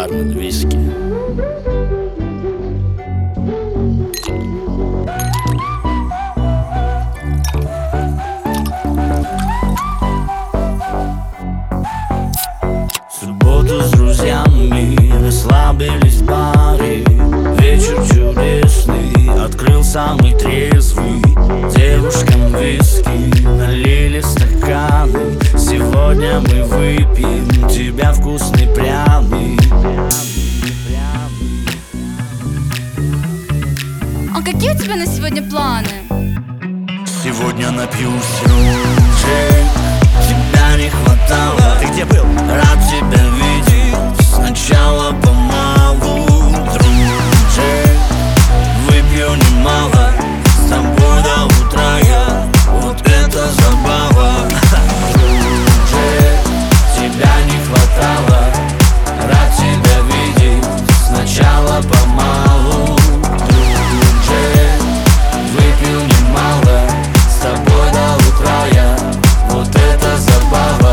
бармен виски. В субботу с друзьями расслабились в баре. Вечер чудесный, открыл самый трезвый. Девушкам виски налили стаканы. Сегодня мы выпьем тебя вкусный пряный. А какие у тебя на сегодня планы? Сегодня напьюсь ружей. Тебя не хватало. Ты где был? Рад тебя видеть. Сначала помалу, дружи. Выпью немало, с тобой до утра я. Вот это забава. Дружи, тебя не хватало. Рад тебя видеть. Сначала помалу, дружи. Выпью немало, с тобой до утра я. Вот это забава.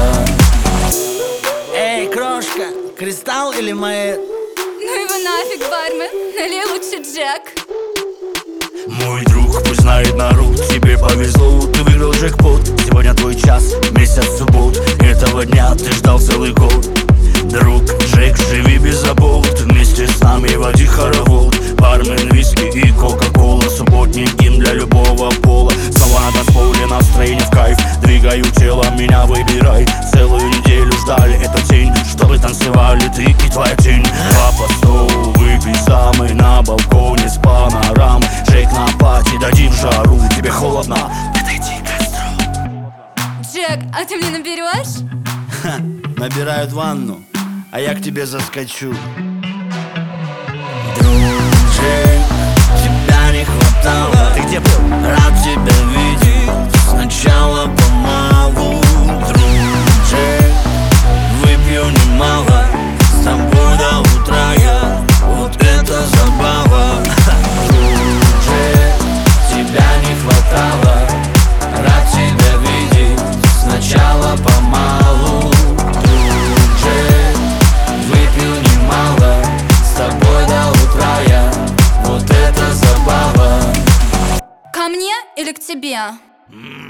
Эй, крошка, кристалл или моет? Ну его нафиг, бармен, налей лучше Джек. Мой друг, пусть знает народ, тебе повезло, ты выиграл джекпот. Сегодня твой час, месяц суббот. Этого дня ты ждал целый год. Друг, Джек, живи без забот. Вместе с нами води хоровод. Бармен, виски и кока-кола. Субботний гимн для любого пола. Снова на танцполе, настроение в кайф. Двигаю тело, меня выбирай. Целую неделю ждали этот день, чтобы танцевали ты и твоя тень. Папа, стол, выпей самый на балконе с панорам. Шейк на пати, дадим жару. Тебе холодно? Подойди к костру. Джек, а ты мне наберешь? Ха, набирают ванну, а я к тебе заскочу. Дружи, тебя не хватало. Ты где был? Рад тебя видеть. Сначала помалу, дружи. Выпью немало, с тобой до утра я. Вот это забава. Дружи, тебя не хватало. Рад тебя видеть. Сначала помалу, дружи. Выпью немало, с тобой до утра я. Вот это забава. Ко мне или к тебе?